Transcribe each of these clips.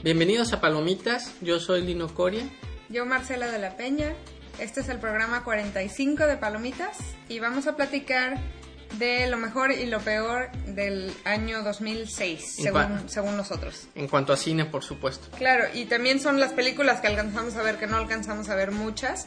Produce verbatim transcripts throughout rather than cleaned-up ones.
Bienvenidos a Palomitas, yo soy Lino Coria. Yo Marcela de la Peña. Este es el programa cuarenta y cinco de Palomitas y vamos a platicar de lo mejor y lo peor del año dos mil seis, según, cua- según nosotros. En cuanto a cine, por supuesto. Claro, y también son las películas que alcanzamos a ver, que no alcanzamos a ver muchas.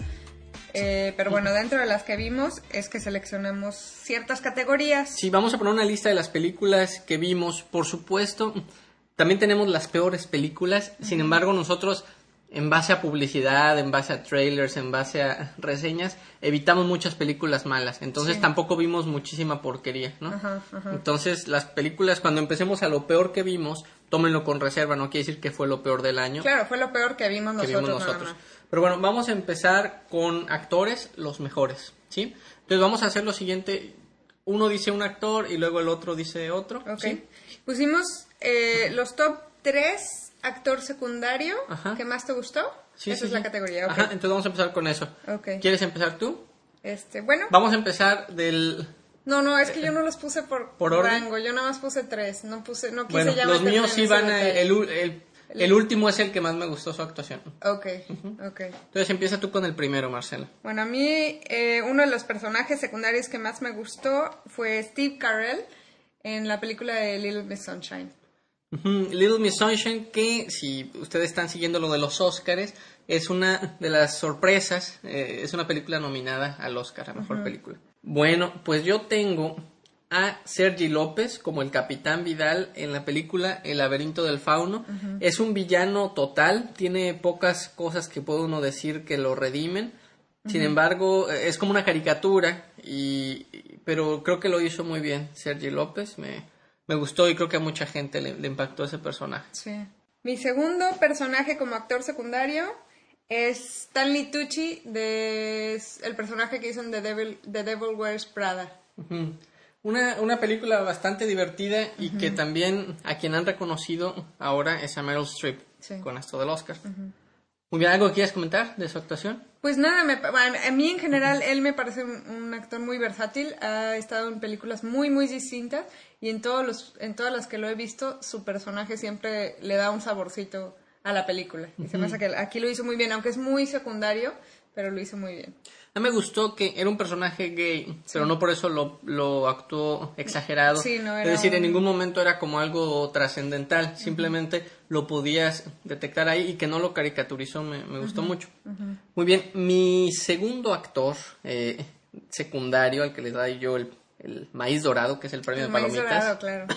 Eh, pero bueno, dentro de las que vimos es que seleccionamos ciertas categorías. Sí, vamos a poner una lista de las películas que vimos. Por supuesto, también tenemos las peores películas. Uh-huh. Sin embargo, nosotros, en base a publicidad, en base a trailers, en base a reseñas, evitamos muchas películas malas. Entonces sí. Tampoco vimos muchísima porquería, ¿no? Ajá, ajá. Entonces, las películas, cuando empecemos a lo peor que vimos, tómenlo con reserva. No quiere decir que fue lo peor del año. Claro, fue lo peor que vimos nosotros. Que vimos nosotros. Pero bueno, vamos a empezar con actores, los mejores, ¿sí? Entonces vamos a hacer lo siguiente. Uno dice un actor y luego el otro dice otro. Ok. ¿Sí? Pusimos eh, los top tres actor secundario. Ajá. ¿Qué más te gustó? Sí, Esa sí, es sí. la categoría. Okay. Ajá, entonces vamos a empezar con eso. Okay. ¿Quieres empezar tú? Este, bueno. Vamos a empezar del... No, no, es que yo no los puse por, ¿Por rango. orden? Yo nada más puse tres. No puse, no quise Bueno, ya los míos sí van a... El, el, el, el último es el que más me gustó su actuación. Ok, uh-huh. ok. Entonces empieza tú con el primero, Marcela. Bueno, a mí eh, uno de los personajes secundarios que más me gustó fue Steve Carell en la película de Little Miss Sunshine. Uh-huh. Little Miss Sunshine, que si ustedes están siguiendo lo de los Óscares, es una de las sorpresas, eh, es una película nominada al Óscar, a Mejor uh-huh. Película. Bueno, pues yo tengo a Sergi López como el Capitán Vidal en la película El laberinto del fauno. Uh-huh. Es un villano total, tiene pocas cosas que puede uno decir que lo redimen. Uh-huh. Sin embargo, es como una caricatura, y, pero creo que lo hizo muy bien Sergi López. Me, me gustó y creo que a mucha gente le, le impactó ese personaje. Sí. Mi segundo personaje como actor secundario es Stanley Tucci, de el personaje que hizo en The Devil, The Devil Wears Prada. Uh-huh. Una, una película bastante divertida y uh-huh. que también a quien han reconocido ahora es a Meryl Streep, sí. con esto del Oscar. Uh-huh. Muy bien, ¿algo quieres comentar de su actuación? Pues nada, me, a mí en general él me parece un, un actor muy versátil, ha estado en películas muy muy distintas y en, todos los, en todas las que lo he visto su personaje siempre le da un saborcito a la película. Y uh-huh. se me hace que aquí lo hizo muy bien, aunque es muy secundario, pero lo hizo muy bien. A mí me gustó que era un personaje gay, sí. pero no por eso lo, lo actuó exagerado. Sí, no era es decir, un... en ningún momento era como algo trascendental. Uh-huh. Simplemente lo podías detectar ahí y que no lo caricaturizó. Me, me gustó uh-huh. mucho. Uh-huh. Muy bien, mi segundo actor eh, secundario, al que les doy yo el, el maíz dorado, que es el premio el de Palomitas. Maíz dorado, claro.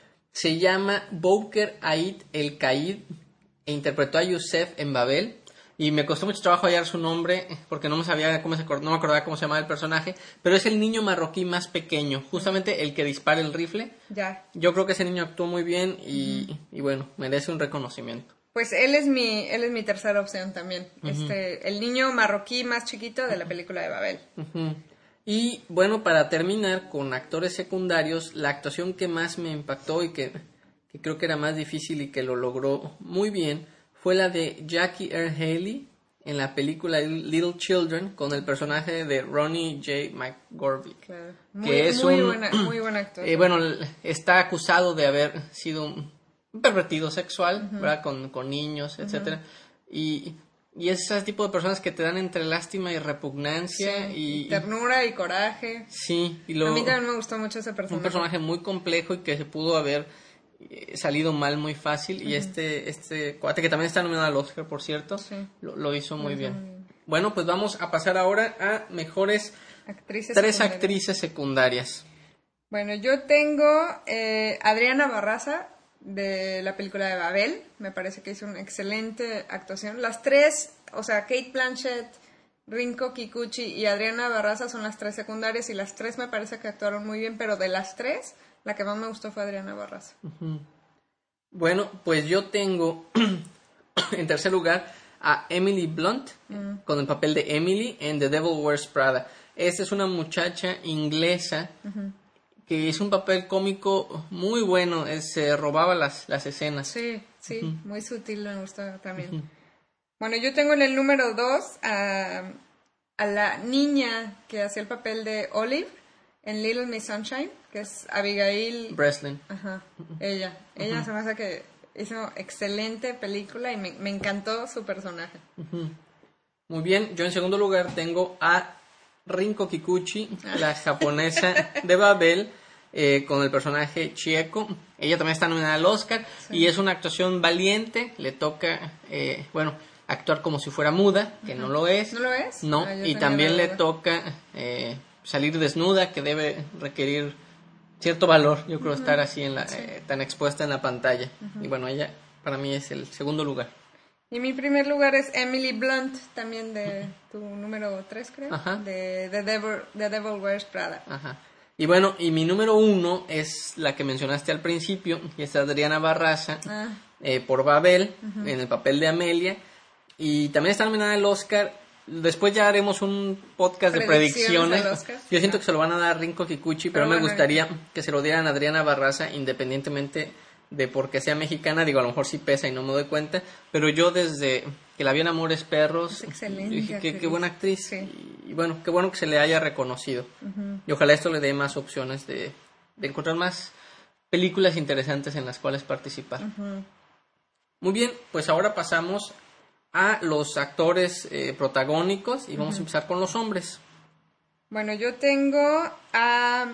Se llama Bouker Ait El Caid e interpretó a Youssef en Babel. Y me costó mucho trabajo hallar su nombre porque no me sabía cómo se no me acordaba cómo se llamaba el personaje, pero es el niño marroquí más pequeño, justamente el que dispara el rifle. Ya. Yo creo que ese niño actuó muy bien y, uh-huh. y bueno, merece un reconocimiento. Pues él es mi él es mi tercera opción también. Uh-huh. Este, el niño marroquí más chiquito de la película de Babel. Uh-huh. Y bueno, para terminar con actores secundarios, la actuación que más me impactó y que, que creo que era más difícil y que lo logró muy bien fue la de Jackie Earle Haley en la película Little Children con el personaje de Ronnie J. McGorvey. Claro. Muy, que es muy, un, buena, muy buen actor. Eh, bueno, está acusado de haber sido un pervertido sexual, uh-huh. ¿verdad? Con, con niños, etcétera. Uh-huh. Y, y es ese tipo de personas que te dan entre lástima y repugnancia. Sí, y, y ternura y coraje. Sí. Y lo, a mí también me gustó mucho ese personaje. Un personaje muy complejo y que se pudo haber salido mal muy fácil. Uh-huh. Y este este cuate que también está nominado al Oscar, por cierto, sí. lo, lo hizo muy, bien. muy bien. Bueno, pues vamos a pasar ahora a mejores actrices tres secundarias. actrices secundarias. Bueno, yo tengo eh, Adriana Barraza de la película de Babel. Me parece que hizo una excelente actuación. Las tres, o sea, Kate Blanchett, Rinko Kikuchi y Adriana Barraza son las tres secundarias y las tres me parece que actuaron muy bien, pero de las tres la que más me gustó fue Adriana Barraza. Uh-huh. Bueno, pues yo tengo en tercer lugar a Emily Blunt uh-huh. con el papel de Emily en The Devil Wears Prada. Esta es una muchacha inglesa uh-huh. que hizo un papel cómico muy bueno, se robaba las, las escenas. Sí, sí, uh-huh. muy sutil, me gustó también. Uh-huh. Bueno, yo tengo en el número dos a, a la niña que hacía el papel de Olive en Little Miss Sunshine, que es Abigail Breslin. Ajá, ella. Ella uh-huh. se me hace que hizo excelente película y me, me encantó su personaje. Uh-huh. Muy bien, yo en segundo lugar tengo a Rinko Kikuchi, la japonesa de Babel, eh, con el personaje Chieko. Ella también está nominada al Oscar, sí. Y es una actuación valiente. Le toca, eh, bueno, actuar como si fuera muda, que uh-huh. no lo es. ¿No lo es? No, ah, y también le toca eh, salir desnuda, que debe requerir cierto valor, yo creo, uh-huh. estar así en la, sí. eh, tan expuesta en la pantalla. Uh-huh. Y bueno, ella para mí es el segundo lugar. Y mi primer lugar es Emily Blunt, también de tu número tres, creo. Ajá. De The Devil, The Devil Wears Prada. Ajá. Y bueno, y mi número uno es la que mencionaste al principio, y es Adriana Barraza, ah. eh, por Babel, uh-huh. en el papel de Amelia. Y también está nominada al Oscar. Después ya haremos un podcast de predicciones. Yo siento que se lo van a dar a Rinko Kikuchi, pero, pero bueno, me gustaría que se lo dieran a Adriana Barraza, independientemente de porque sea mexicana. Digo, a lo mejor sí pesa y no me doy cuenta, pero yo desde que la vi en Amores Perros, dije que qué buena actriz, sí. y, y bueno, qué bueno que se le haya reconocido, uh-huh. y ojalá esto le dé más opciones de, de encontrar más películas interesantes en las cuales participar. Uh-huh. Muy bien, pues ahora pasamos a los actores eh, protagónicos y vamos uh-huh. a empezar con los hombres. Bueno, yo tengo a,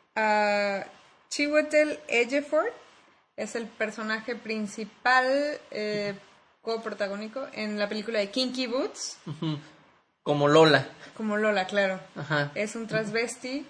a Chiwetel Ejiofor. Es el personaje principal, eh, coprotagónico, en la película de Kinky Boots. Uh-huh. Como Lola. Como Lola, claro. Ajá. Es un transvesti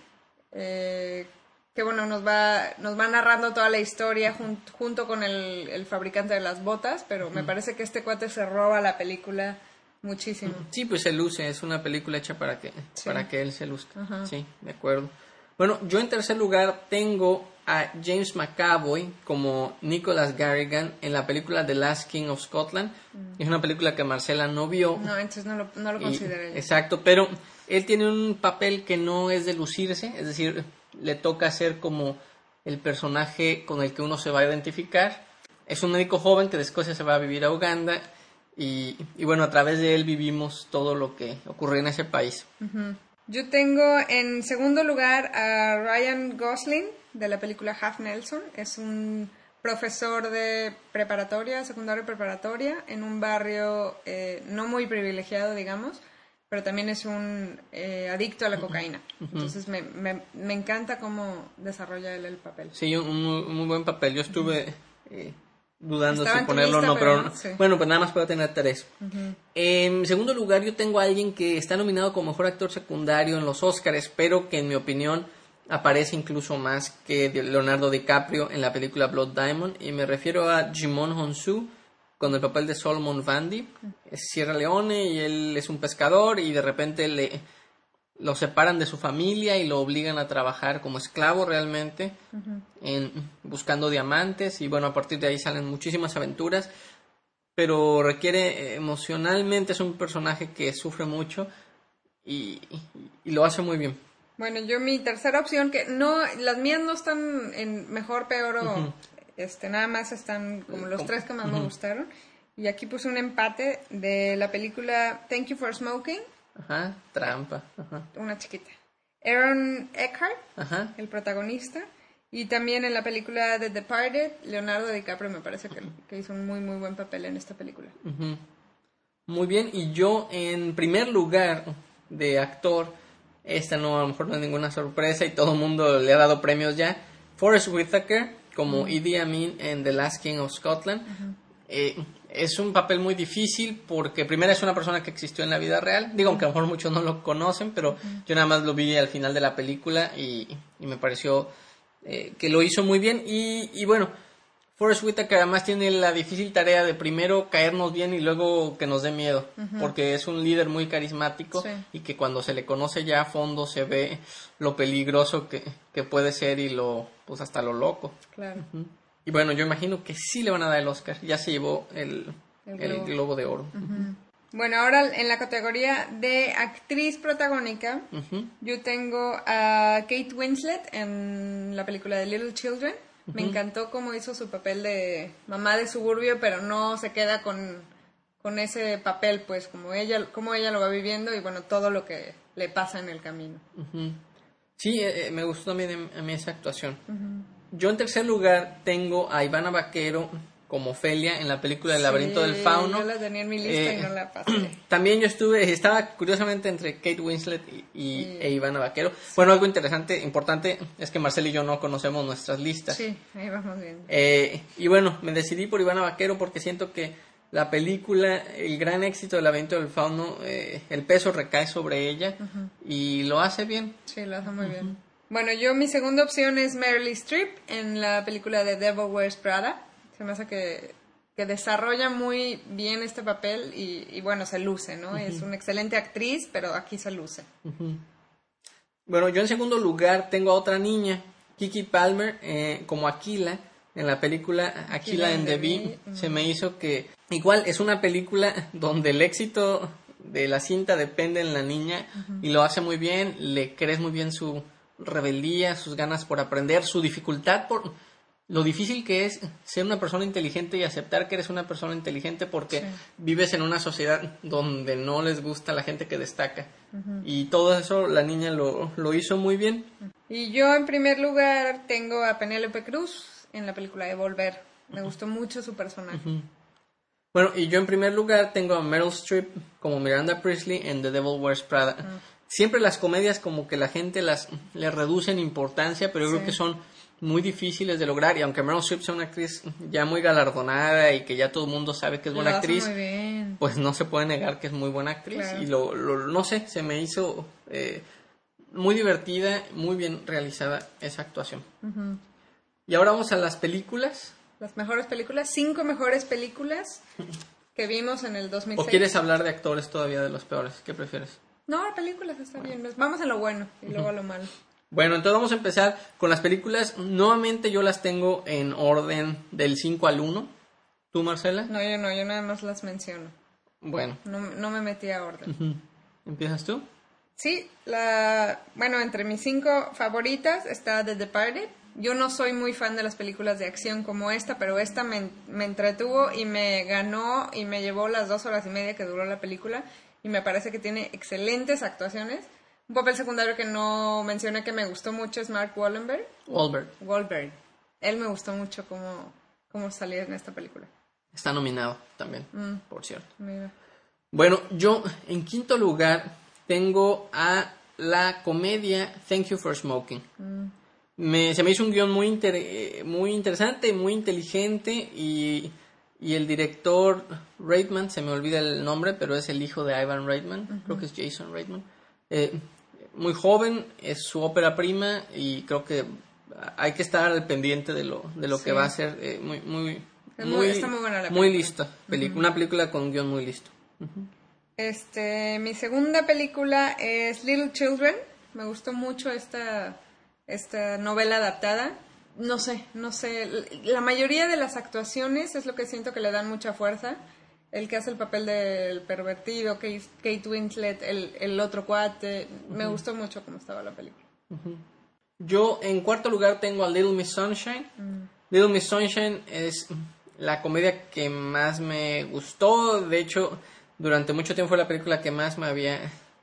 eh, que, bueno, nos va nos va narrando toda la historia jun- junto con el, el fabricante de las botas, pero uh-huh. me parece que este cuate se roba la película muchísimo. Sí, pues se luce, es una película hecha para que, sí. para que él se luzca. Uh-huh. Sí, de acuerdo. Bueno, yo en tercer lugar tengo a James McAvoy como Nicholas Garrigan en la película The Last King of Scotland. Mm. Es una película que Marcela no vio. No, entonces no lo, no lo consideré. Exacto, pero él tiene un papel que no es de lucirse, es decir, le toca hacer como el personaje con el que uno se va a identificar. Es un médico joven que de Escocia se va a vivir a Uganda y, y bueno, a través de él vivimos todo lo que ocurrió en ese país. Uh-huh. Yo tengo en segundo lugar a Ryan Gosling de la película Half Nelson. Es un profesor de preparatoria, secundaria preparatoria, en un barrio eh, no muy privilegiado, digamos, pero también es un eh, adicto a la cocaína. Uh-huh. Entonces me, me, me encanta cómo desarrolla él el papel. Sí, un, un muy buen papel. Yo estuve uh-huh. eh, dudando Estaba si ponerlo o no, pero, pero sí. Bueno, pues nada más puedo tener tres. Uh-huh. En segundo lugar, yo tengo a alguien que está nominado como mejor actor secundario en los Oscars, pero que en mi opinión aparece incluso más que Leonardo DiCaprio en la película Blood Diamond, y me refiero a Djimon Hounsou con el papel de Solomon Vandy. Es Sierra Leone y él es un pescador y de repente le lo separan de su familia y lo obligan a trabajar como esclavo realmente, uh-huh. en, buscando diamantes, y bueno, a partir de ahí salen muchísimas aventuras, pero requiere emocionalmente, es un personaje que sufre mucho y, y, y lo hace muy bien. Bueno, yo mi tercera opción, que no, las mías no están en mejor, peor o uh-huh. este, nada más están como los tres que más uh-huh. me gustaron, y aquí puse un empate de la película Thank You for Smoking. Ajá, trampa. Ajá. Una chiquita. Aaron Eckhart, Ajá. el protagonista. Y también en la película The Departed, Leonardo DiCaprio me parece que, que hizo un muy, muy buen papel en esta película. Uh-huh. Muy bien, y yo en primer lugar de actor, esta no, a lo mejor no es ninguna sorpresa y todo el mundo le ha dado premios ya, Forest Whitaker como uh-huh. Idi Amin en The Last King of Scotland. Uh-huh. Eh, es un papel muy difícil porque primero es una persona que existió en la vida real, digo, aunque a lo mejor muchos no lo conocen, pero uh-huh. yo nada más lo vi al final de la película y, y me pareció eh, que lo hizo muy bien. Y, y bueno, Forest Whitaker además tiene la difícil tarea de primero caernos bien y luego que nos dé miedo, uh-huh. porque es un líder muy carismático, sí. y que cuando se le conoce ya a fondo se ve lo peligroso que, que puede ser y lo, pues hasta lo loco. Claro. Uh-huh. Y bueno, yo imagino que sí le van a dar el Oscar. Ya se llevó el, el, el Globo. Globo de Oro. Uh-huh. Bueno, ahora en la categoría de actriz protagónica, uh-huh. yo tengo a Kate Winslet en la película de Little Children. Uh-huh. Me encantó cómo hizo su papel de mamá de suburbio, pero no se queda con, con ese papel, pues como ella, como ella lo va viviendo y bueno, todo lo que le pasa en el camino. Uh-huh. Sí, eh, me gustó también a mí esa actuación. Uh-huh. Yo en tercer lugar tengo a Ivana Baquero como Ofelia en la película El laberinto Sí, del fauno. yo la tenía en mi lista Eh, y no la pasé. También yo estuve, estaba curiosamente entre Kate Winslet y, y Sí. e Ivana Vaquero. Bueno, algo interesante, importante, es que Marcel y yo no conocemos nuestras listas. Sí, ahí vamos bien. Eh, y bueno, me decidí por Ivana Vaquero porque siento que la película, el gran éxito del laberinto del fauno, eh, el peso recae sobre ella uh-huh. y lo hace bien. Sí, lo hace muy uh-huh. bien. Bueno, yo mi segunda opción es Meryl Streep en la película de Devil Wears Prada. Se me hace que, que desarrolla muy bien este papel y, y bueno, se luce, ¿no? Uh-huh. Es una excelente actriz, pero aquí se luce. Uh-huh. Bueno, yo en segundo lugar tengo a otra niña, Kiki Palmer, eh, como Aquila. En la película Aquila and the Bee uh-huh. se me hizo que igual es una película donde el éxito de la cinta depende en la niña uh-huh. y lo hace muy bien, le crees muy bien su rebeldía, sus ganas por aprender, su dificultad por lo difícil que es ser una persona inteligente y aceptar que eres una persona inteligente porque sí. vives en una sociedad donde no les gusta la gente que destaca uh-huh. y todo eso la niña lo, lo hizo muy bien. Y yo en primer lugar tengo a Penélope Cruz en la película de Volver. Me gustó mucho su personaje. Uh-huh. Bueno, y yo en primer lugar tengo a Meryl Streep como Miranda Priestley en The Devil Wears Prada. Uh-huh. Siempre las comedias como que la gente las le reduce en importancia, pero yo sí. creo que son muy difíciles de lograr. Y aunque Meryl Streep sea una actriz ya muy galardonada y que ya todo el mundo sabe que es buena lo actriz, hace muy bien. Pues no se puede negar que es muy buena actriz. Claro. Y lo, lo, no sé, se me hizo eh, muy divertida, muy bien realizada esa actuación. Uh-huh. Y ahora vamos a las películas. Las mejores películas, cinco mejores películas que vimos en el dos mil seis. ¿O quieres hablar de actores todavía de los peores? ¿Qué prefieres? No, películas está bien. Vamos a lo bueno y luego a lo malo. Bueno, entonces vamos a empezar con las películas. Nuevamente yo las tengo en orden del cinco al uno. ¿Tú, Marcela? No, yo no, yo nada más las menciono. Bueno. No, no me metí a orden. Uh-huh. ¿Empiezas tú? Sí, la bueno, entre mis cinco favoritas está The Departed. Yo no soy muy fan de las películas de acción como esta, pero esta me, me entretuvo y me ganó y me llevó las dos horas y media que duró la película y me parece que tiene excelentes actuaciones. Un papel secundario que no mencioné que me gustó mucho es Mark Wahlberg. Wahlberg. Wahlberg. Él me gustó mucho cómo, cómo salía en esta película. Está nominado también, mm. por cierto. Mira. Bueno, yo en quinto lugar tengo a la comedia Thank You for Smoking. Mm. Me, se me hizo un guión muy, inter, muy interesante, muy inteligente y, y el director Reitman, se me olvida el nombre, pero es el hijo de Ivan Reitman, uh-huh. creo que es Jason Reitman. Eh, muy joven, es su ópera prima y creo que hay que estar al pendiente de lo, de lo sí. que va a ser. Eh, muy, muy, muy, está muy buena la película. Muy lista, pelic- uh-huh. una película con un guión muy listo. Uh-huh. Este, mi segunda película es Little Children. Me gustó mucho esta... esta novela adaptada, no sé, no sé, la mayoría de las actuaciones es lo que siento que le dan mucha fuerza, el que hace el papel del pervertido, Kate, Kate Winslet, el, el otro cuate, uh-huh. me gustó mucho cómo estaba la película. Uh-huh. Yo en cuarto lugar tengo a Little Miss Sunshine. Uh-huh. Little Miss Sunshine es la comedia que más me gustó, de hecho, durante mucho tiempo fue la película que más me había...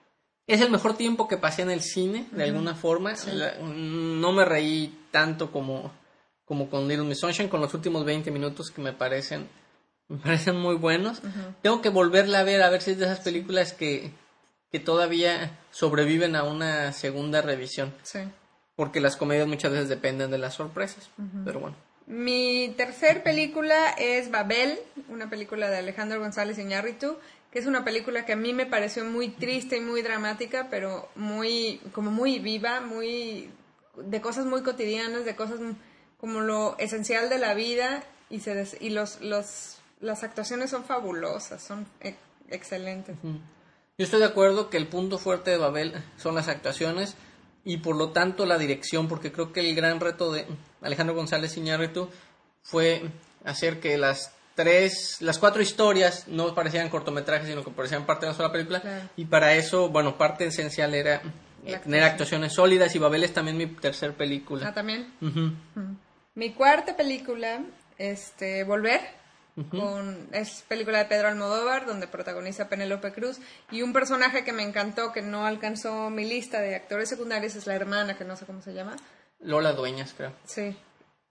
Es el mejor tiempo que pasé en el cine, de uh-huh. alguna forma. Sí. La, no me reí tanto como, como con Little Miss Sunshine, con los últimos veinte minutos que me parecen, me parecen muy buenos. Uh-huh. Tengo que volverla a ver, a ver si es de esas películas que, que todavía sobreviven a una segunda revisión. Sí. Porque las comedias muchas veces dependen de las sorpresas. Uh-huh. Pero bueno. Mi tercer película es Babel, una película de Alejandro González Iñárritu, que es una película que a mí me pareció muy triste y muy dramática, pero muy como muy viva, muy de cosas muy cotidianas, de cosas como lo esencial de la vida y se des, y los los las actuaciones son fabulosas, son ex, excelentes. Uh-huh. Yo estoy de acuerdo que el punto fuerte de Babel son las actuaciones y por lo tanto la dirección, porque creo que el gran reto de Alejandro González Iñárritu fue hacer que las tres, las cuatro historias no parecían cortometrajes, sino que parecían parte de una sola película. Claro. Y para eso, bueno, parte esencial era eh, tener actuaciones sólidas, y Babel es también mi tercer película. Ah, ¿también? Uh-huh. Uh-huh. Mi cuarta película, este, Volver, uh-huh. con, es película de Pedro Almodóvar, donde protagoniza Penélope Cruz, y un personaje que me encantó, que no alcanzó mi lista de actores secundarios, es la hermana, que no sé cómo se llama. Lola Dueñas, creo. Sí.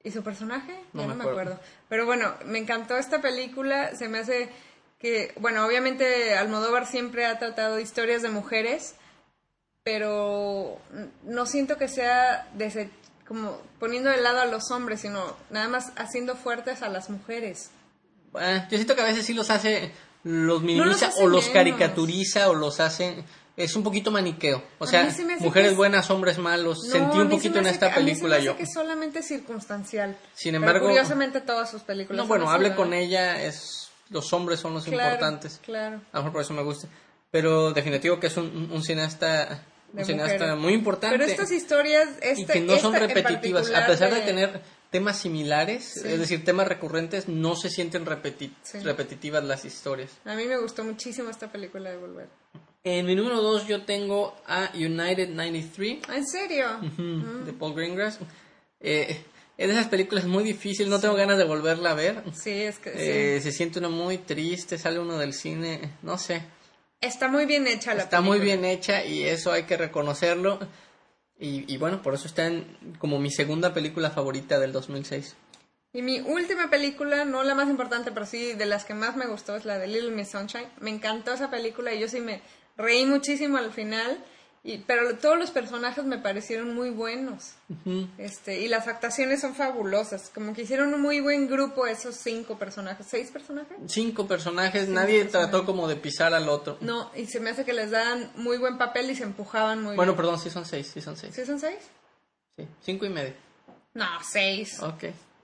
¿Y su personaje? No Ya me no me acuerdo. acuerdo. Pero bueno, me encantó esta película. Se me hace que, bueno, obviamente Almodóvar siempre ha tratado historias de mujeres, pero no siento que sea dese- como poniendo de lado a los hombres, sino nada más haciendo fuertes a las mujeres. Eh, yo siento que a veces sí los hace, los minimiza hace o los menos. caricaturiza o los hace, es un poquito maniqueo. O A sea, mí se me hace mujeres que es- buenas, hombres malos. No, Sentí a un mí se poquito me en hace esta que- a mí se me película hace yo. que es solamente circunstancial. Sin Pero embargo, curiosamente todas sus películas no, son bueno, así, hable ¿verdad? con ella, es los hombres son los Claro, importantes. claro. A lo mejor por eso me gusta. Pero definitivo que es un, un cineasta, De un cineasta mujeres. muy importante. Pero estas historias, esta, y que no son esta en repetitivas, a particular pesar de tener temas similares, Sí. es decir, temas recurrentes, no se sienten repeti- Sí. repetitivas las historias. A mí me gustó muchísimo esta película de Volver. En mi número dos yo tengo a United noventa y tres, ¿Ah, ¿En serio? ujú, de Paul Greengrass. Eh, es de esas películas muy difíciles, no tengo ganas de volverla a ver. Sí, es que sí. Eh, se siente uno muy triste, sale uno del cine, no sé. Está muy bien hecha la Está película. muy bien hecha y eso hay que reconocerlo. Y, y bueno, por eso está en, como mi segunda película favorita del dos mil seis. Y mi última película, no la más importante, pero sí de las que más me gustó, es la de Little Miss Sunshine. Me encantó esa película y yo sí me reí muchísimo al final. Y, pero todos los personajes me parecieron muy buenos. Ujú. Este, y las actuaciones son fabulosas. Como que hicieron un muy buen grupo esos cinco personajes. ¿Seis personajes? Cinco personajes, Cinco nadie personajes. trató como de pisar al otro. No, y se me hace que les dan muy buen papel y se empujaban muy Bueno, bien. perdón, sí son seis, sí son seis. ¿Sí son seis? Sí, cinco y medio. No, seis. Ok.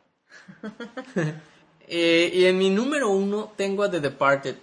eh, y en mi número uno tengo a The Departed.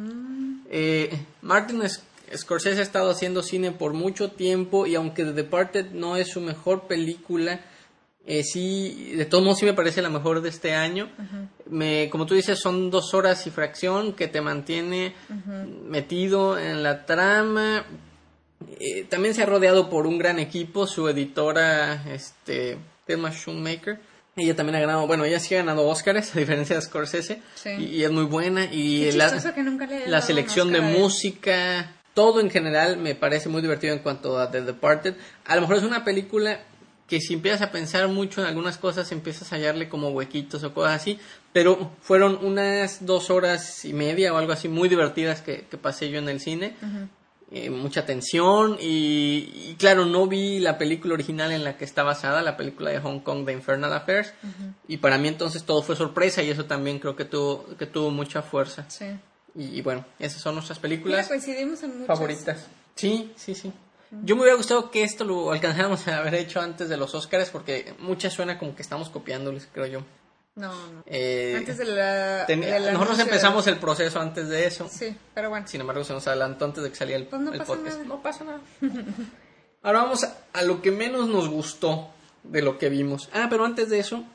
Eh, Martin Sc- Scorsese ha estado haciendo cine por mucho tiempo y aunque The Departed no es su mejor película, eh, sí, de todos modos sí me parece la mejor de este año. Me, como tú dices, son dos horas y fracción que te mantiene metido en la trama. Eh, también se ha rodeado por un gran equipo, su editora, este, Thelma Schoonmaker. Ella también ha ganado, bueno, ella sí ha ganado Óscares, a diferencia de Scorsese, Sí. y, y es muy buena. Y Qué la, chistoso que nunca le hayan la dado un selección de Oscar a él. música, todo en general me parece muy divertido en cuanto a The Departed. A lo mejor es una película que si empiezas a pensar mucho en algunas cosas, empiezas a hallarle como huequitos o cosas así, pero fueron unas dos horas y media o algo así muy divertidas que, que pasé yo en el cine. Eh, mucha tensión y, y claro, no vi la película original en la que está basada, la película de Hong Kong de Infernal Affairs, y para mí entonces todo fue sorpresa y eso también creo que tuvo, que tuvo mucha fuerza. Sí. Y, y bueno, esas son nuestras Mira, películas coincidimos en muchas. favoritas. Sí, sí, sí. Yo me hubiera gustado que esto lo alcanzáramos a haber hecho antes de los Oscars porque muchas suena como que estamos copiándoles, creo yo. No, no. Eh, Antes de la... ten- del anuncio nosotros de- empezamos el proceso antes de eso. Sí, pero bueno. Sin embargo, se nos adelantó antes de que saliera el, Pues no el pasa podcast. nada. No pasa nada. Ahora vamos a, a lo que menos nos gustó de lo que vimos. Ah, pero antes de eso,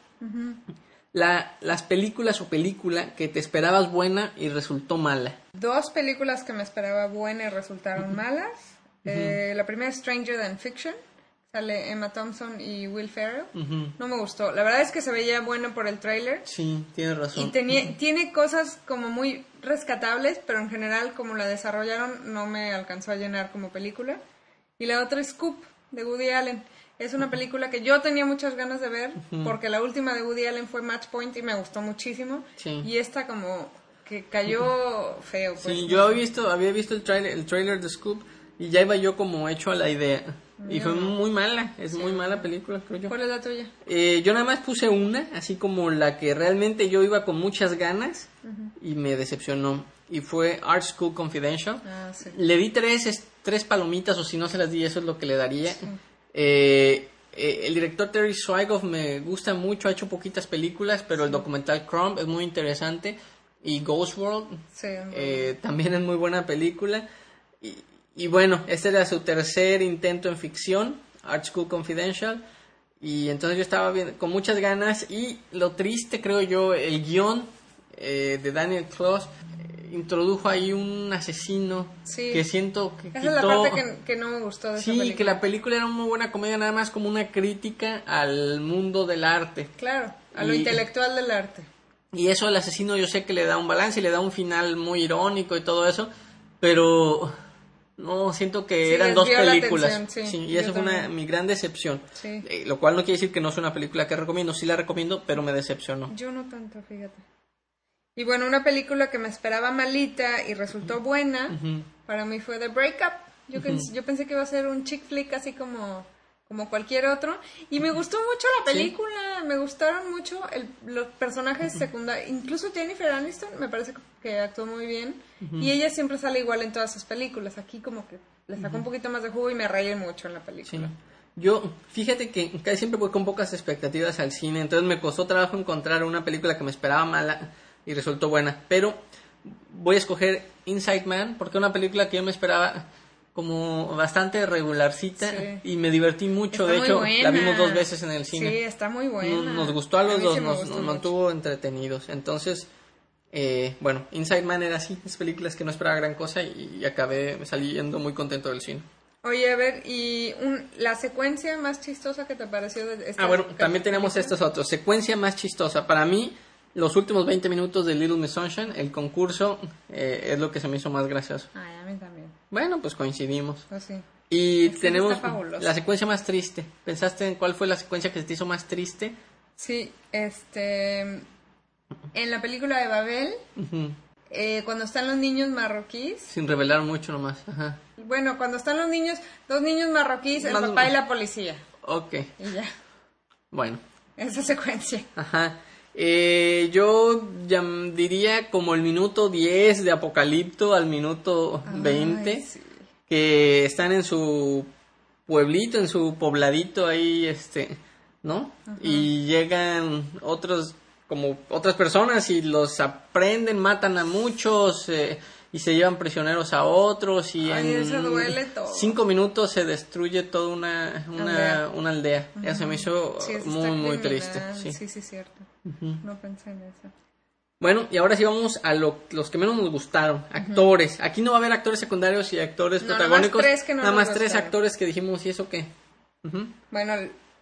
la, las películas o película que te esperabas buena y resultó mala. Dos películas que me esperaba buenas y resultaron malas. Eh, la primera es Stranger Than Fiction. Sale Emma Thompson y Will Ferrell. Ujú. No me gustó. La verdad es que se veía bueno por el tráiler. Sí, tienes razón. Y tenía, tiene cosas como muy rescatables, pero en general como la desarrollaron no me alcanzó a llenar como película. Y la otra es Scoop, de Woody Allen. Es una película que yo tenía muchas ganas de ver, porque la última de Woody Allen fue Match Point y me gustó muchísimo. Sí. Y esta como que cayó feo. Pues, Sí, no yo sé. había visto, había visto el trailer, el trailer de Scoop y ya iba yo como hecho a la idea. Y fue muy mala, es muy mala película, creo yo. ¿Cuál es la tuya? Eh, yo nada más puse una, así como la que realmente yo iba con muchas ganas y me decepcionó. Y fue Art School Confidential. Ah, sí. Le di tres, es- tres palomitas, o si no se las di, eso es lo que le daría. Eh, eh, el director Terry Swigoff me gusta mucho, ha hecho poquitas películas, pero el documental Crumb es muy interesante. Y Ghost World Sí, eh, también es muy buena película. Y, y bueno, este era su tercer intento en ficción, Art School Confidential. Y entonces yo estaba bien, con muchas ganas. Y lo triste, creo yo, el guión eh, de Daniel Close eh, introdujo ahí un asesino Sí. que siento que esa quitó... es la parte que, que no me gustó de esa Sí, película. que la película era una muy buena comedia, nada más como una crítica al mundo del arte. Claro, a lo Y- intelectual del arte. Y eso al asesino yo sé que le da un balance y le da un final muy irónico y todo eso, pero No, siento que Sí, eran dos desvió la películas. atención, sí, y yo eso fue una, también. mi gran decepción. Sí. Eh, lo cual no quiere decir que no es una película que recomiendo. Sí la recomiendo, pero me decepcionó. Yo no tanto, fíjate. Y bueno, una película que me esperaba malita y resultó buena, Ujú. para mí fue The Breakup. Yo, pens- yo pensé que iba a ser un chick flick así como, como cualquier otro. Y me gustó mucho la película, me gustaron mucho el- los personajes secundarios. Incluso Jennifer Aniston me parece que actuó muy bien. Y ella siempre sale igual en todas sus películas. Aquí como que le sacó un poquito más de jugo y me reí mucho en la Sí. película. Yo, fíjate que casi siempre voy con pocas expectativas al cine, entonces me costó trabajo encontrar una película que me esperaba mala y resultó buena. Pero voy a escoger Inside Man porque es una película que yo me esperaba como bastante regularcita Sí. y me divertí mucho. Está De muy hecho, buena. la vimos dos veces en el cine. Sí, está muy buena. Nos, nos gustó a los mí dos, sí me nos, gustó nos mucho. mantuvo entretenidos. Entonces, eh, bueno, Inside Man era así, es películas que no esperaba gran cosa y, y acabé saliendo muy contento del cine. Oye, a ver, ¿y un, la secuencia más chistosa que te pareció de esta Ah, bueno, película? también tenemos estos otros. Secuencia más chistosa. Para mí, los últimos veinte minutos de Little Miss Sunshine, el concurso, eh, es lo que se me hizo más gracioso. Ay, a mí también. Bueno, pues coincidimos. Pues sí. Y Es que tenemos está fabuloso. la secuencia más triste. ¿Pensaste en cuál fue la secuencia que se te hizo más triste? Sí, este... En la película de Babel, Ujú. eh, cuando están los niños marroquíes... Sin revelar mucho nomás. Ajá. Bueno, cuando están los niños, dos niños marroquíes, el Más- papá y la policía. Ok, Y ya, bueno. esa secuencia. Ajá. Eh, yo llam- diría como el minuto diez de Apocalipto al minuto veinte. Ay, sí. Que están en su pueblito, en su pobladito ahí, este, ¿no? Y llegan otros, como otras personas y los aprenden, matan a muchos eh, y se llevan prisioneros a otros y Ay, en eso duele todo. cinco minutos se destruye toda una, una Aldea. una aldea. Ya se me hizo Sí, eso muy, está muy criminal. triste. Sí. Sí, sí, cierto. No pensé en eso. Bueno, y ahora sí vamos a lo- los que menos nos gustaron. Actores. Aquí no va a haber actores secundarios y actores No, protagónicos. nada más tres que no Nada nos más tres gustaron. actores que dijimos, ¿y eso qué? Ujú. Bueno,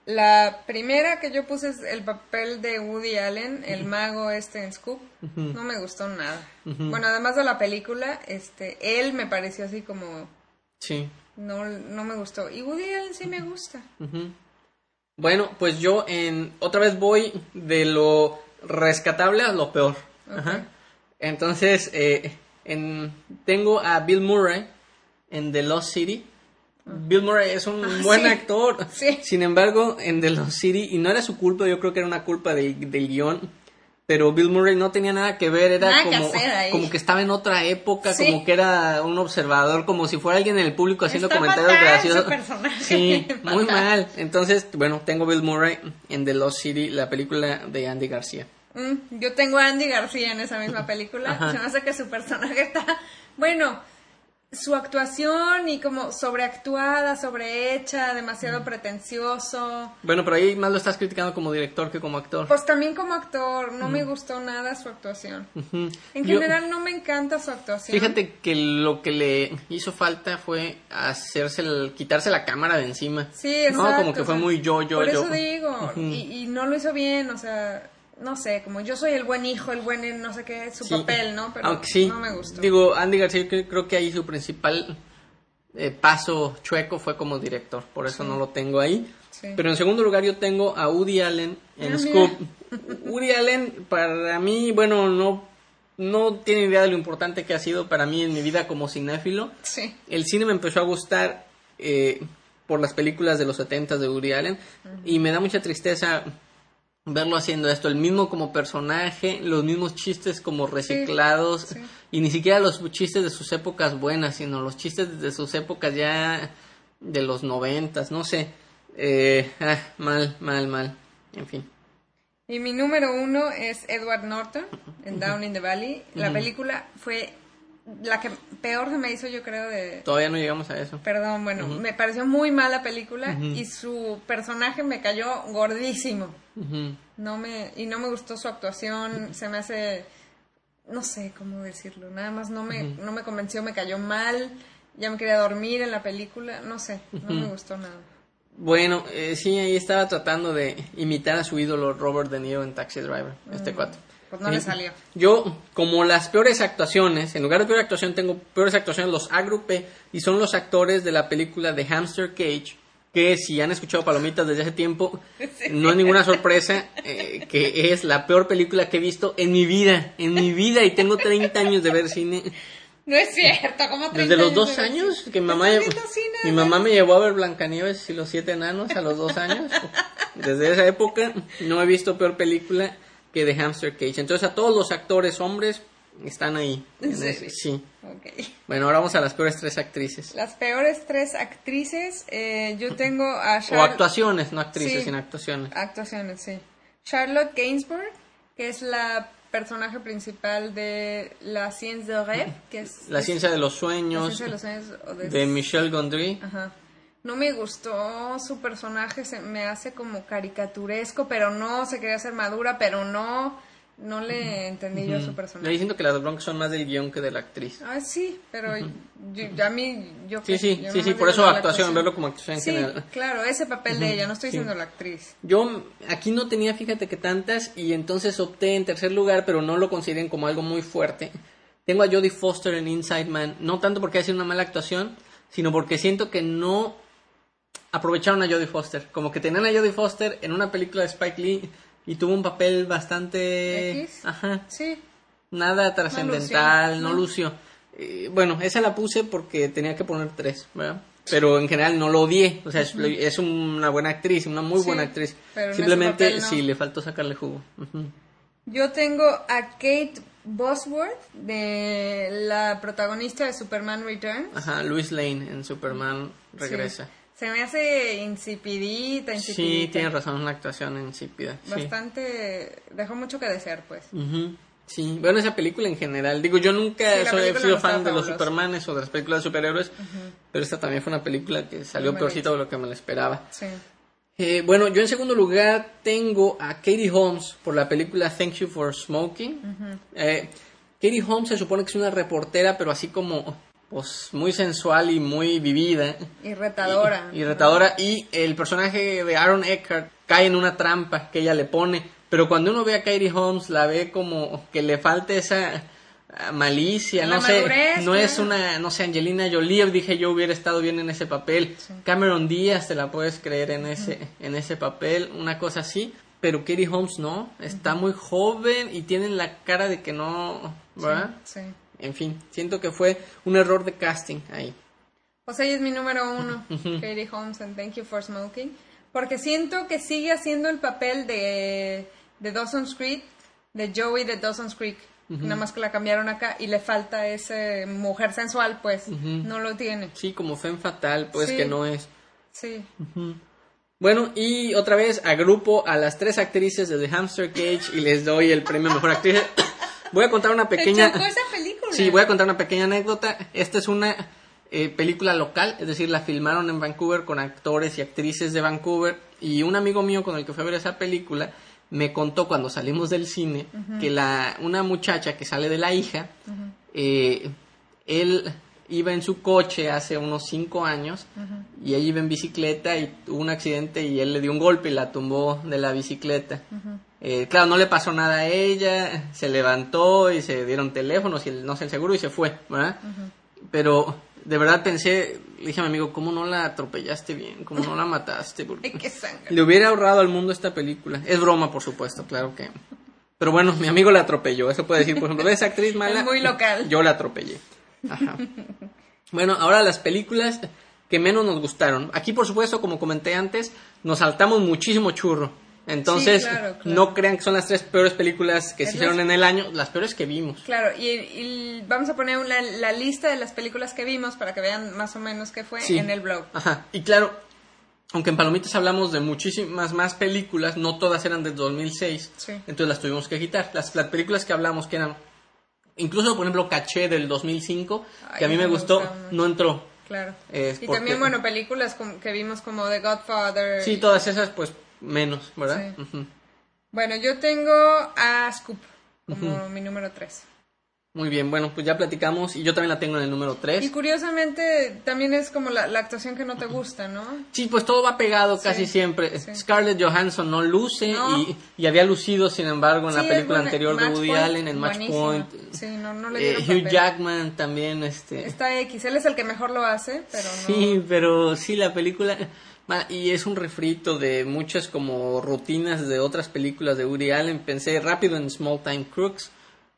la primera que yo puse es el papel de Woody Allen, el mago este en Scoop. No me gustó nada. Bueno, además de la película, este, él me pareció así como Sí. no, no me gustó. Y Woody Allen sí me gusta. Ujú. Bueno, pues yo en otra vez voy de lo rescatable a lo peor. Ajá. Entonces, eh, en, tengo a Bill Murray en The Lost City. Bill Murray es un Ah, buen sí. actor. Sí. Sin embargo, en The Lost City, y no era su culpa, yo creo que era una culpa de- del guión, pero Bill Murray no tenía nada que ver, era Nada que como, hacer ahí. como que estaba en otra época, Sí. como que era un observador, como si fuera alguien en el público haciendo Está comentarios fatal graciosos. su personaje. Sí, muy Fatal. mal. Entonces, bueno, tengo Bill Murray en The Lost City, la película de Andy García. Mm, yo tengo a Andy García en esa misma película. Ajá. Se me hace que su personaje está... Bueno, su actuación y como sobreactuada, sobrehecha, demasiado pretencioso. Bueno, pero ahí más lo estás criticando como director que como actor. Pues también como actor, no me gustó nada su actuación. Ujú. En Yo- general no me encanta su actuación. Fíjate que lo que le hizo falta fue hacerse el, quitarse la cámara de encima. Sí, exacto. No, como que o fue sea, muy yo, yo, Por yo. eso digo, Ujú. y, y no lo hizo bien, o sea, no sé, como yo soy el buen hijo, el buen no sé qué, su Sí. papel, ¿no? Pero Aunque sí, no me gustó. digo, Andy García creo, creo que ahí su principal eh, paso chueco fue como director, por eso no lo tengo ahí. Sí. Pero en segundo lugar yo tengo a Woody Allen en Ah, Scoop. Woody Allen para mí, bueno, no, no tiene idea de lo importante que ha sido para mí en mi vida como cinéfilo. Sí. El cine me empezó a gustar eh, por las películas de los setentas de Woody Allen y me da mucha tristeza verlo haciendo esto, el mismo como personaje, los mismos chistes como reciclados sí. y ni siquiera los chistes de sus épocas buenas, sino los chistes de sus épocas ya de los noventas, no sé, eh, ah, mal, mal, mal, en fin. Y mi número uno es Edward Norton en Down in the Valley. La película fue la que peor se me hizo, yo creo, de... Todavía no llegamos a eso. Perdón, bueno, me pareció muy mala película y su personaje me cayó gordísimo. Ujú. No me y no me gustó su actuación, se me hace no sé cómo decirlo, nada más no me no me convenció, me cayó mal, ya me quería dormir en la película, no sé, no me gustó nada. Bueno, eh, sí, ahí estaba tratando de imitar a su ídolo Robert De Niro en Taxi Driver, este cuate. pues no Sí. le salió. Yo, como las peores actuaciones, en lugar de peor actuación tengo peores actuaciones, los agrupé y son los actores de la película The Hamster Cage, que si han escuchado Palomitas desde hace tiempo, sí. no es ninguna sorpresa, eh, que es la peor película que he visto en mi vida, en mi vida, y tengo treinta años de ver cine. No es cierto, ¿cómo treinta Desde los años dos de años, ver? que mi mamá, mi mamá me llevó a ver Blancanieves y los siete enanos a los dos años. Desde esa época no he visto peor película que The Hamster Cage. Entonces a todos los actores hombres están ahí. ¿En En serio? ese, sí. Okay. Bueno, ahora vamos a las peores tres actrices. Las peores tres actrices, eh, yo tengo a Char- O actuaciones, no actrices, sí. sino actuaciones. Actuaciones, sí. Charlotte Gainsbourg, que es la personaje principal de La Science de Rêve, que es... La es, ciencia de los La sueños, Ciencia de los Sueños, o de, de Michel Gondry. Ajá. No me gustó su personaje, se me hace como caricaturesco, pero no, se quería hacer madura, pero no, no le entendí yo a su Yo personaje. diciendo que las broncas son más del guión que de la actriz. Ah, sí, pero yo, a mí, yo Sí, sí, yo sí, sí, nomás por digo eso de la actuación, verlo como actuación en Sí, general. claro, ese papel de ella, no estoy sí. diciendo la actriz. Yo aquí no tenía, fíjate que tantas, y entonces opté en tercer lugar, pero no lo consideren como algo muy fuerte. Tengo a Jodie Foster en Inside Man, no tanto porque haya sido una mala actuación, sino porque siento que no aprovecharon a Jodie Foster. Como que tenían a Jodie Foster en una película de Spike Lee y tuvo un papel bastante... ¿X? Ajá. Sí. Nada trascendental, No no lució. lució. Eh, bueno, esa la puse porque tenía que poner tres, ¿verdad? Pero en general no lo odié. O sea, es, es una buena actriz, una muy Sí, buena actriz. pero en Simplemente ese papel no. sí, le faltó sacarle jugo. Ujú. Yo tengo a Kate Bosworth, de la protagonista de Superman Returns. Ajá, Lois Lane en Superman regresa. Sí. Se me hace insipidita, insipidita. Sí, tienes razón, una actuación insípida. Sí. Bastante... Dejó mucho que desear, pues. Ujú. Sí, bueno, esa película en general. Digo, yo nunca Sí, la soy, he película sido no fan estaba de los fabulosa. Supermanes o de las películas de superhéroes, Ujú. pero esta también fue una película que salió Muy peorcito de lo que me la esperaba. Sí. Eh, bueno, yo en segundo lugar tengo a Katie Holmes por la película Thank You for Smoking. Ujú. Eh, Katie Holmes se supone que es una reportera, pero así como pues muy sensual y muy vivida. Y retadora. Y, y retadora. Y el personaje de Aaron Eckhart cae en una trampa que ella le pone. Pero cuando uno ve a Katie Holmes, la ve como que le falta esa uh, malicia, La no sé, madurez, no claro. es una, no sé, Angelina Jolie, dije yo hubiera estado bien en ese papel. Sí. Cameron Díaz, te la puedes creer en ese, uh-huh. en ese papel, una cosa así. Pero Katie Holmes no, está uh-huh. muy joven y tiene la cara de que no, ¿verdad? Sí, sí. En fin, siento que fue un error de casting ahí. Pues ella es mi número uno, Uh-huh. Katie Holmes, and Thank You for Smoking. Porque siento que sigue haciendo el papel de, de Dawson's Creek, de Joey de Dawson's Creek. Uh-huh. Nada más que la cambiaron acá y le falta ese mujer sensual, pues. Uh-huh. No lo tiene. Sí, como femme fatal, pues, sí. que no es. Sí. Uh-huh. Bueno, y otra vez agrupo a las tres actrices de The Hamster Cage y les doy el premio Mejor Actriz. Voy a contar una pequeña... ¿Te chocó esa película? Sí, voy a contar una pequeña anécdota. Esta es una eh, película local, es decir, la filmaron en Vancouver con actores y actrices de Vancouver. Y un amigo mío con el que fui a ver esa película me contó cuando salimos del cine uh-huh. que la una muchacha que sale de la hija, uh-huh. eh, él iba en su coche hace unos cinco años uh-huh. y ella iba en bicicleta y tuvo un accidente y él le dio un golpe y la tumbó de la bicicleta. Uh-huh. Eh, claro, no le pasó nada a ella, se levantó y se dieron teléfonos y el, no sé, el seguro y se fue, ¿verdad? Uh-huh. Pero de verdad pensé, le dije a mi amigo, ¿cómo no la atropellaste bien? ¿Cómo no la mataste? Porque ¡Qué sangre! Le hubiera ahorrado al mundo esta película. Es broma, por supuesto, claro que... Pero bueno, mi amigo la atropelló, eso puede decir, por ejemplo, esa actriz mala... Es muy local. Yo la atropellé. Ajá. Bueno, ahora las películas que menos nos gustaron. Aquí, por supuesto, como comenté antes, nos saltamos muchísimo churro. Entonces, sí, claro, claro. no crean que son las tres peores películas que se hicieron las... en el año, las peores que vimos. Claro, y, y vamos a poner una, la lista de las películas que vimos para que vean más o menos qué fue sí. en el blog. Ajá, y claro, aunque en Palomitas hablamos de muchísimas más películas, no todas eran del dos mil seis, sí. entonces las tuvimos que quitar. Las, las películas que hablamos que eran, incluso por ejemplo Caché del dos mil cinco, Ay, que a mí me gustó, no entró. Claro. Eh, y porque... también, bueno, películas como, que vimos como The Godfather. Sí, todas esas pues menos, ¿verdad? Sí. Uh-huh. Bueno, yo tengo a Scoop como uh-huh. mi número tres. Muy bien, bueno, pues ya platicamos y yo también la tengo en el número tres. Y curiosamente también es como la, la actuación que no te gusta, ¿no? Sí, pues todo va pegado casi Sí, siempre. sí. Scarlett Johansson no luce No. Y, y había lucido, sin embargo, en Sí, la película es buena- anterior de Match Woody Point, Allen, en Match buenísima. Point. Sí, no, no le Eh, dieron Hugh papel. Jackman también, este... Está X, él es el que mejor lo hace, pero no. Sí, pero sí, la película... ma- Y es un refrito de muchas como rutinas de otras películas de Woody Allen. Pensé rápido en Small Time Crooks.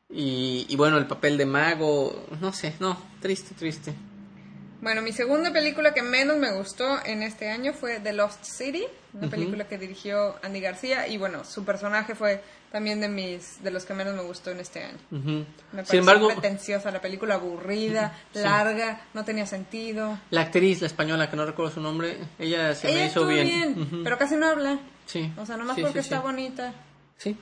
Y, y bueno, el papel de mago, no sé, no, triste, triste. Bueno, mi segunda película que menos me gustó en este año fue The Lost City, una Ujú. película que dirigió Andy García y bueno, su personaje fue también de mis de los que menos me gustó en este año. Ujú. Me pareció Sin embargo, pretenciosa la película, aburrida, Sí. larga, no tenía sentido. la actriz, la española, que no recuerdo su nombre, ella se Ella me hizo estuvo bien. bien, Ujú. pero casi no habla. Sí. O sea, nomás Sí, porque sí, está sí. bonita. Sí.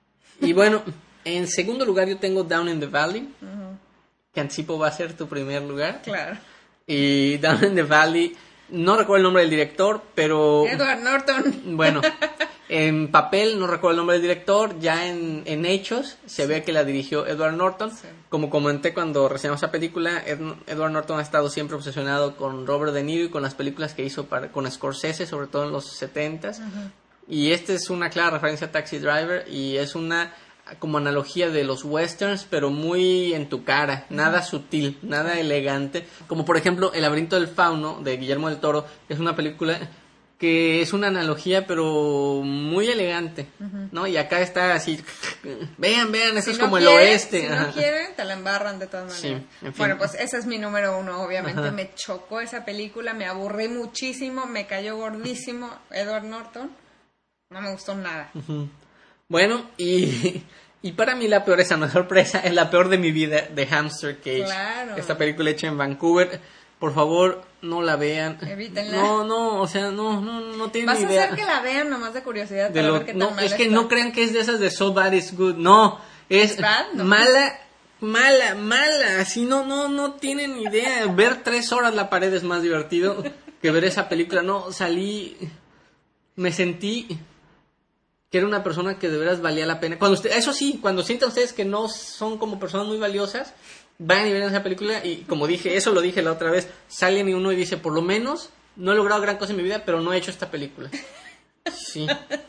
Y bueno, en segundo lugar yo tengo Down in the Valley, que anticipo va a ser tu primer lugar. Claro. Y Down in the Valley, no recuerdo el nombre del director, pero Edward Norton. bueno, en papel no recuerdo el nombre del director, ya en, en hechos se ve que la dirigió Edward Norton. Sí. Como comenté cuando reseñamos esa película, Ed- Edward Norton ha estado siempre obsesionado con Robert De Niro y con las películas que hizo para, con Scorsese, sobre todo en los setentas. Y esta es una clara referencia a Taxi Driver y es una como analogía de los westerns, pero muy en tu cara, nada sutil, nada elegante. Como por ejemplo El laberinto del fauno de Guillermo del Toro, que es una película que es una analogía pero muy elegante, ¿no? Y acá está así, vean, vean, eso Si es no como el quieren, oeste. Si no Ajá. quieren, te la embarran de todas Sí, maneras. en fin. Bueno, pues ese es mi número uno, obviamente. Ajá. Me chocó esa película, me aburrí muchísimo, me cayó gordísimo Edward Norton. No me gustó nada. Ujú. Bueno, y, y para mí la peor, esa no es sorpresa, es la peor de mi vida, de Hamster Cage. Claro. Esta película hecha en Vancouver. Por favor, no la vean. Evítenla. No, no, o sea, no, no, no tienen Vas ni a idea. hacer que la vean nomás de curiosidad de para lo- ver qué tan no, mal es que está. no crean que es de esas de So Bad It's Good. No, es ¿Es bad? No. mala, mala, mala. Así no, no, no tienen ni idea. Ver tres horas la pared es más divertido que ver esa película. No, salí, me sentí que era una persona que de veras valía la pena. Cuando usted, eso sí, cuando sientan ustedes que no son como personas muy valiosas, vayan y ven esa película y como dije, eso lo dije la otra vez, salen y uno y dice, por lo menos no he logrado gran cosa en mi vida, pero no he hecho esta película. Sí.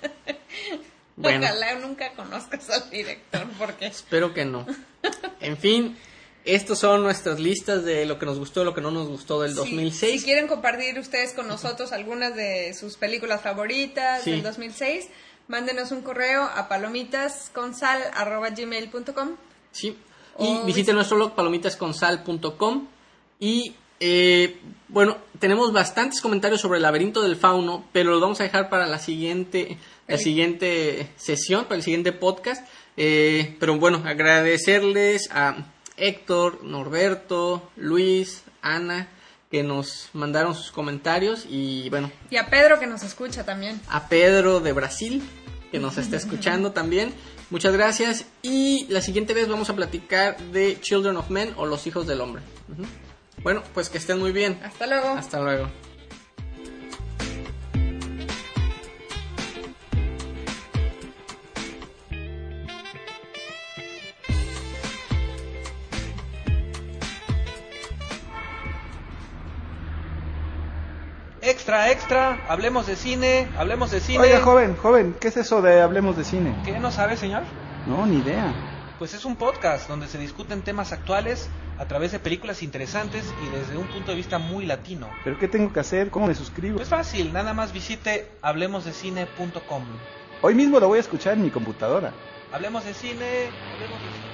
Bueno, Ojalá nunca conozcas al director porque espero que no. En fin, estos son nuestras listas de lo que nos gustó y lo que no nos gustó del Sí, dos mil seis. Si quieren compartir ustedes con nosotros algunas de sus películas favoritas Sí. del dos mil seis, mándenos un correo a palomitasconsal arroba gmail punto com. Sí. Y O visiten nuestro blog palomitasconsal punto com. Y eh, bueno, tenemos bastantes comentarios sobre el laberinto del fauno, pero los vamos a dejar para la siguiente, la Sí. siguiente sesión, para el siguiente podcast. Eh, pero bueno, agradecerles a Héctor, Norberto, Luis, Ana, que nos mandaron sus comentarios. Y bueno, Y a Pedro que nos escucha también. a Pedro de Brasil, que nos está escuchando también. Muchas gracias. Y la siguiente vez vamos a platicar de Children of Men o Los Hijos del Hombre. Ujú. Bueno, pues que estén muy bien. Hasta luego. Hasta luego. Extra, extra, hablemos de cine, hablemos de cine. Oiga, joven, joven, ¿qué es eso de hablemos de cine? ¿Qué no sabe, señor? No, ni idea. Pues es un podcast donde se discuten temas actuales a través de películas interesantes y desde un punto de vista muy latino. ¿Pero qué tengo que hacer? ¿Cómo me suscribo? Pues fácil, nada más visite hablemos de cine punto com. Hoy mismo lo voy a escuchar en mi computadora. Hablemos de cine, hablemos de cine.